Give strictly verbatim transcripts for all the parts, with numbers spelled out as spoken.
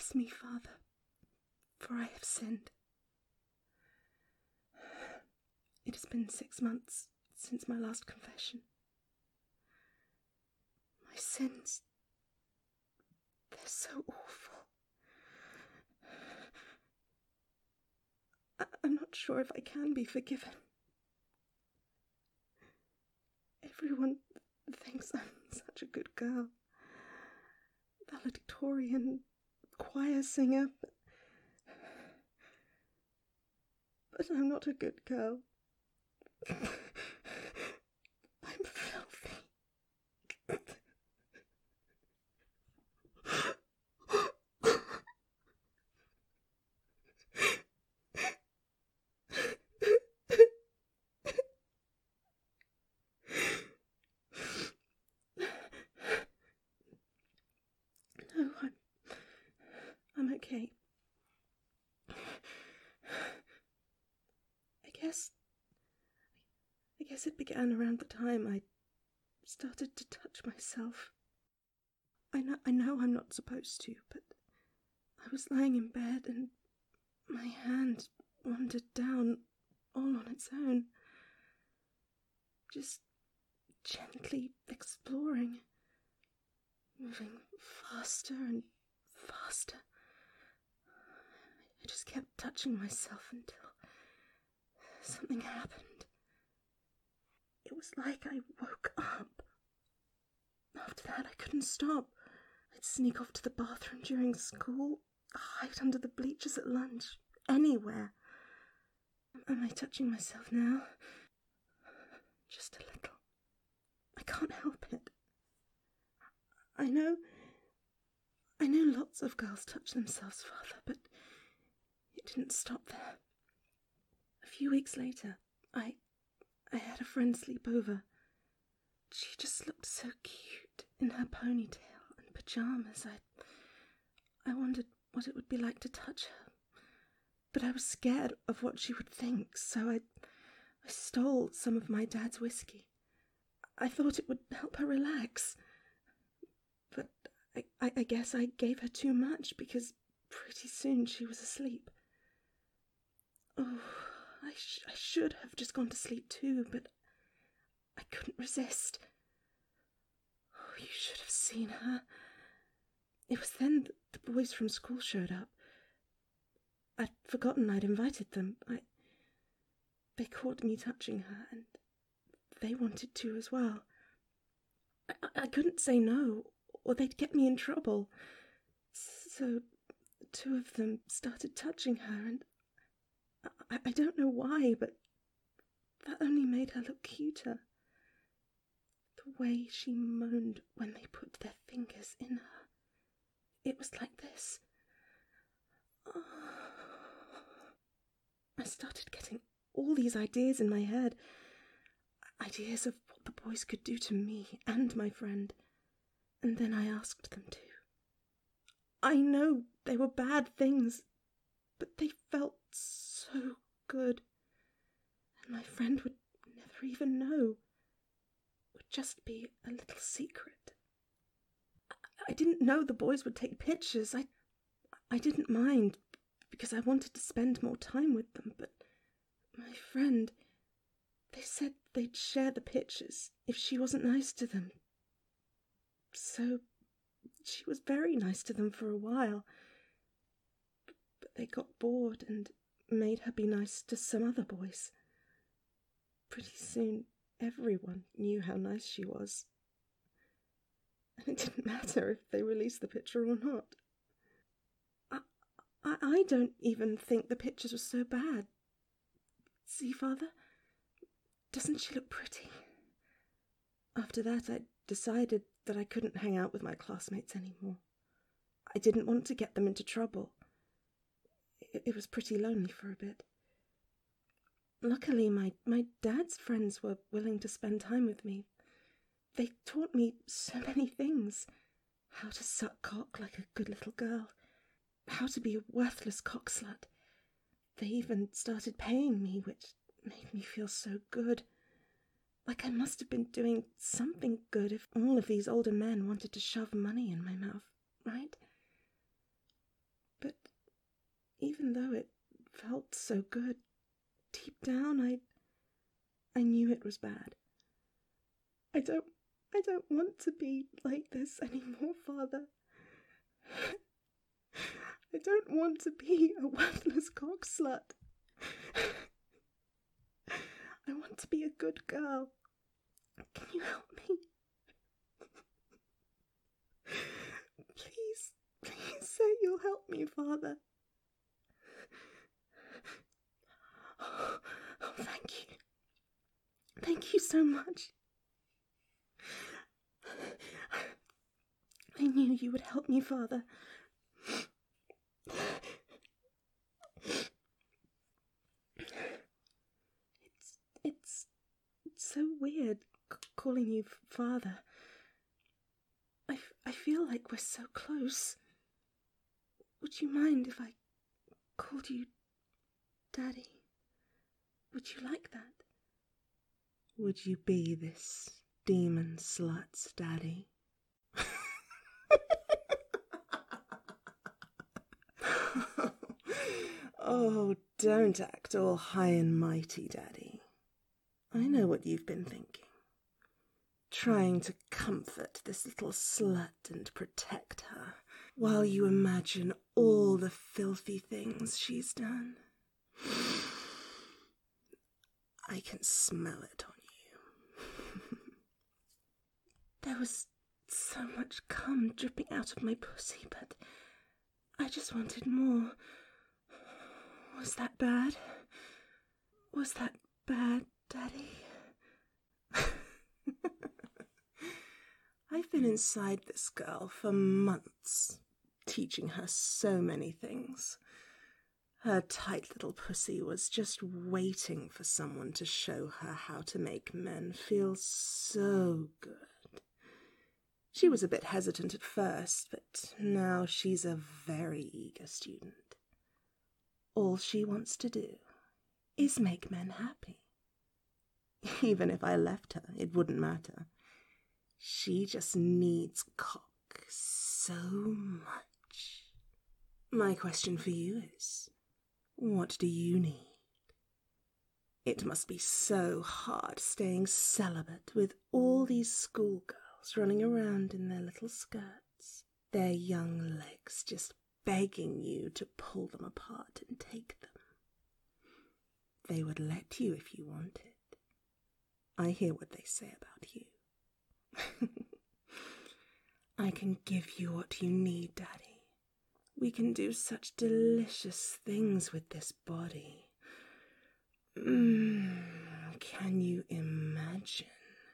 Bless me, Father, for I have sinned. It has been six months since my last confession. My sins, they're so awful. I- I'm not sure if I can be forgiven. Everyone thinks I'm such a good girl. Valedictorian, choir singer, but, but I'm not a good girl. I'm filthy. No, I'm... I'm okay. I guess... I guess it began around the time I started to touch myself. I know, I know I'm not supposed to, but I was lying in bed and my hand wandered down all on its own, just gently exploring, moving faster and faster. I just kept touching myself until something happened. It was like I woke up. After that, I couldn't stop. I'd sneak off to the bathroom during school, hide under the bleachers at lunch, anywhere. Am I touching myself now? Just a little. I can't help it. I know... I know lots of girls touch themselves, Father, but it didn't stop there. A few weeks later, I... I had a friend sleep over. She just looked so cute in her ponytail and pyjamas. I, I wondered what it would be like to touch her. But I was scared of what she would think, so I, I stole some of my dad's whiskey. I thought it would help her relax. But I, I, I guess I gave her too much because pretty soon she was asleep. Oh, I, sh- I should have just gone to sleep too, but I couldn't resist. Oh, you should have seen her. It was then that the boys from school showed up. I'd forgotten I'd invited them. I, they caught me touching her, and they wanted to as well. I, I couldn't say no, or they'd get me in trouble. So two of them started touching her, and I, I don't know why, but that only made her look cuter. The way she moaned when they put their fingers in her. It was like this. Oh. I started getting all these ideas in my head. Ideas of what the boys could do to me and my friend. And then I asked them to. I know they were bad things, but they felt so good. And my friend would never even know. It would just be a little secret. I, I didn't know the boys would take pictures. I, I didn't mind, because I wanted to spend more time with them, but my friend, they said they'd share the pictures if she wasn't nice to them. So she was very nice to them for a while, but they got bored and made her be nice to some other boys. Pretty soon, everyone knew how nice she was, and it didn't matter if they released the picture or not. I, I, I don't even think the pictures were so bad. See, Father? Doesn't she look pretty? After that, I decided that I couldn't hang out with my classmates anymore. I didn't want to get them into trouble. It, it was pretty lonely for a bit. Luckily, my, my dad's friends were willing to spend time with me. They taught me so many things. How to suck cock like a good little girl. How to be a worthless cockslut. They even started paying me, which made me feel so good. Like I must have been doing something good if all of these older men wanted to shove money in my mouth, right? even though it felt so good, deep down I I knew it was bad. I don't I don't want to be like this anymore, Father. I don't want to be a worthless cock slut. I want to be a good girl. Can you help me? Please, please say you'll help me, Father. Oh, oh, thank you. Thank you so much. I knew you would help me, Father. It's, it's, it's so weird c- calling you Father. I, f- I feel like we're so close. Would you mind if I called you Daddy? Would you like that? Would you be this demon slut's daddy? Oh, don't act all high and mighty, Daddy. I know what you've been thinking. Trying to comfort this little slut and protect her, while you imagine all the filthy things she's done. I can smell it on you. There was so much cum dripping out of my pussy, but I just wanted more. Was that bad? Was that bad, Daddy? I've been inside this girl for months, teaching her so many things. Her tight little pussy was just waiting for someone to show her how to make men feel so good. She was a bit hesitant at first, but now she's a very eager student. All she wants to do is make men happy. Even if I left her, it wouldn't matter. She just needs cock so much. My question for you is, what do you need? It must be so hard staying celibate with all these schoolgirls running around in their little skirts, their young legs just begging you to pull them apart and take them. They would let you if you wanted. I hear what they say about you. I can give you what you need, Daddy. We can do such delicious things with this body. Mm, can you imagine?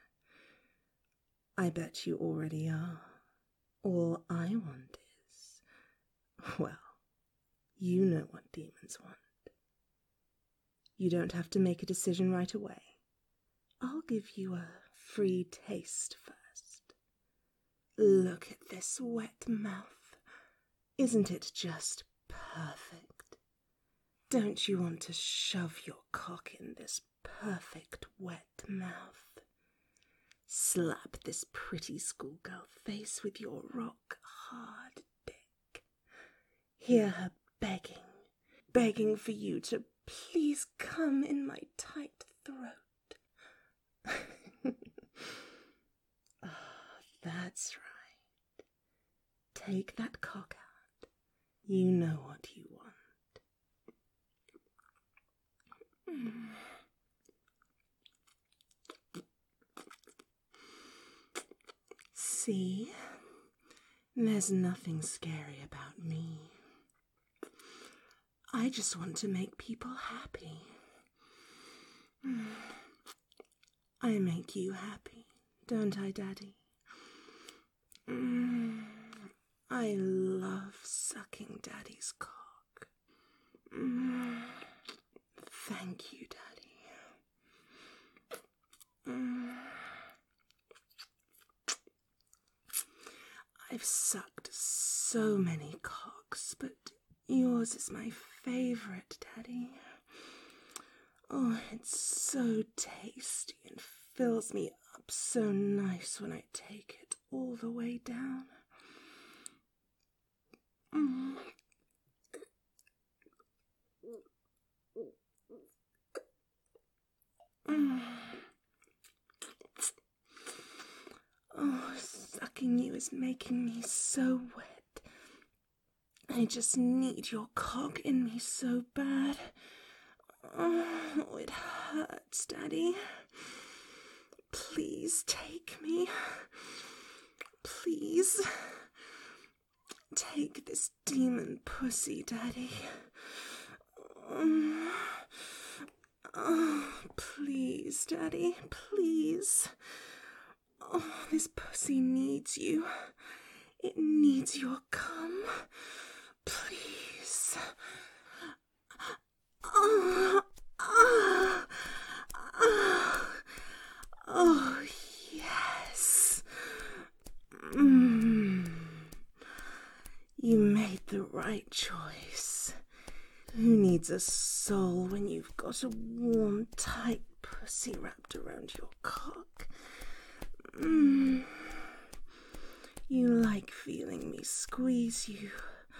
I bet you already are. All I want is, well, you know what demons want. You don't have to make a decision right away. I'll give you a free taste first. Look at this wet mouth. Isn't it just perfect? Don't you want to shove your cock in this perfect wet mouth? Slap this pretty schoolgirl face with your rock-hard dick. Hear her begging, begging for you to please come in my tight throat. Oh, that's right. Take that cock out. You know what you want. Mm. See? There's nothing scary about me. I just want to make people happy. I make you happy, don't I, Daddy? Mm, I love sucking Daddy's cock. Mm, thank you, Daddy. Mm. I've sucked so many cocks, but yours is my favourite, Daddy. Oh, it's so tasty and fills me up so nice when I take it all the way down. Mm. Oh, sucking you is making me so wet. I just need your cock in me so bad. Oh, it hurts, Daddy. Please take me. Please. Take this demon pussy, Daddy. Oh, oh, please, Daddy, please. Oh, this pussy needs you. It needs your cum. Please. Oh, oh, oh, oh yes. Mm. You made the right choice. Who needs a soul when you've got a warm, tight pussy wrapped around your cock? Mm. You like feeling me squeeze you.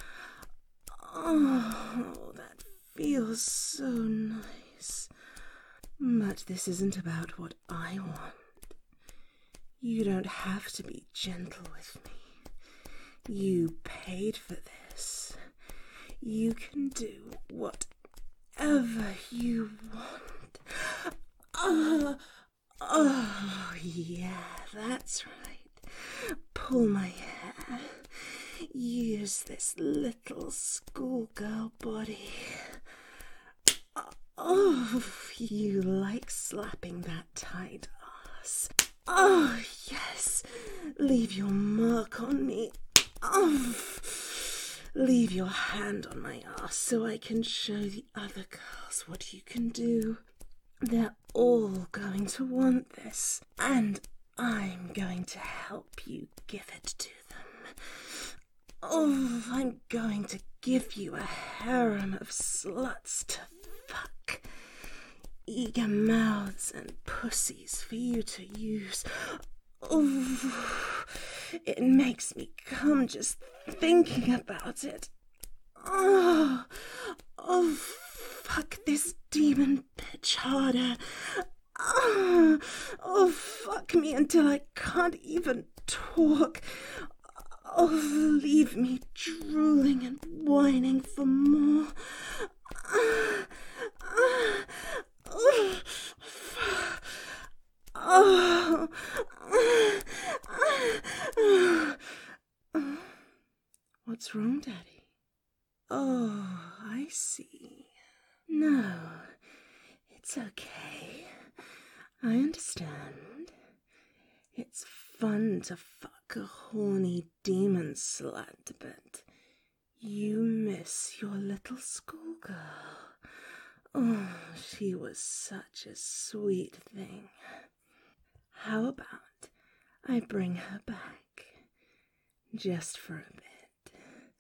Oh, that feels so nice. But this isn't about what I want. You don't have to be gentle with me. You paid for this. You can do whatever you want. Oh, oh, yeah, that's right. Pull my hair. Use this little schoolgirl body. Oh, you like slapping that tight ass. Oh, yes. Leave your mark on me. Oh, leave your hand on my ass so I can show the other girls what you can do. They're all going to want this, and I'm going to help you give it to them. Oh, I'm going to give you a harem of sluts to fuck. Eager mouths and pussies for you to use. Oh, it makes me come just thinking about it. Oh, oh, fuck this demon bitch harder. Oh, oh, fuck me until I can't even talk. Oh, leave me drooling and whining for more. Oh, oh, oh. Oh. What's wrong, Daddy? Oh, I see. No, it's okay. I understand. It's fun to fuck a horny demon slut, but you miss your little schoolgirl. Oh, she was such a sweet thing. How about I bring her back, just for a bit?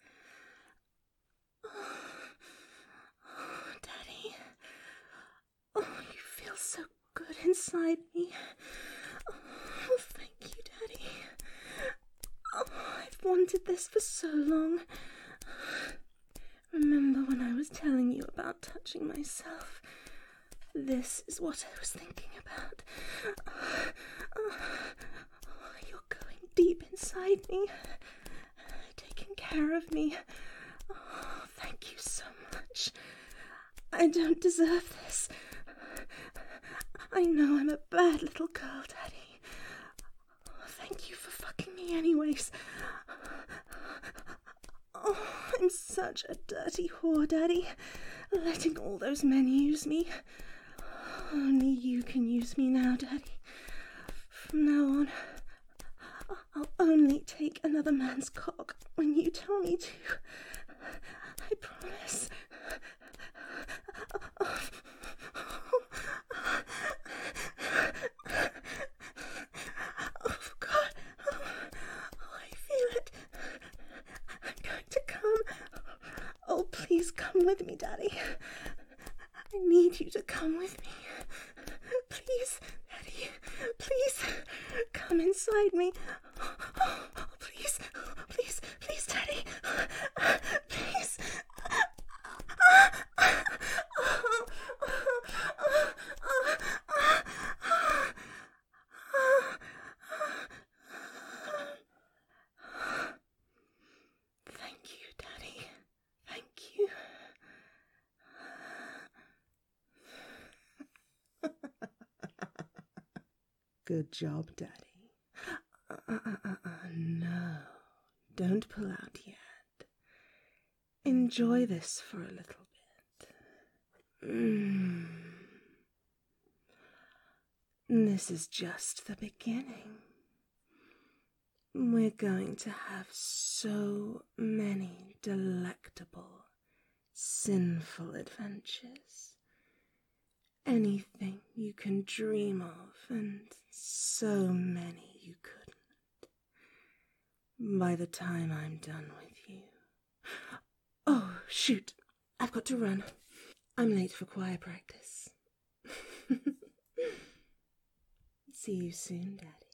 Oh, oh, Daddy. Oh, you feel so good inside me. Oh, thank you, Daddy. Oh, I've wanted this for so long. Remember when I was telling you about touching myself? This is what I was thinking about. Oh, oh, you're going deep inside me, taking care of me. Oh, thank you so much. I don't deserve this. I know I'm a bad little girl, Daddy. Oh, thank you for fucking me anyways. Oh, I'm such a dirty whore, Daddy, letting all those men use me. Only you can use me now, Daddy. From now on, I'll only take another man's cock when you tell me to. I promise. Oh, God. Oh, I feel it. I'm going to come. Oh, please come with me, Daddy. I need you to come with me. Please, Daddy, please, come inside me. Oh, please, please, please, Daddy, please. Oh, oh, oh, oh, Good job, Daddy. Uh, uh, uh, uh, uh, no, don't pull out yet. Enjoy this for a little bit. Mm. This is just the beginning. We're going to have so many delectable, sinful adventures. Anything you can dream of, and so many you couldn't. By the time I'm done with you... Oh, shoot! I've got to run. I'm late for choir practice. See you soon, Daddy.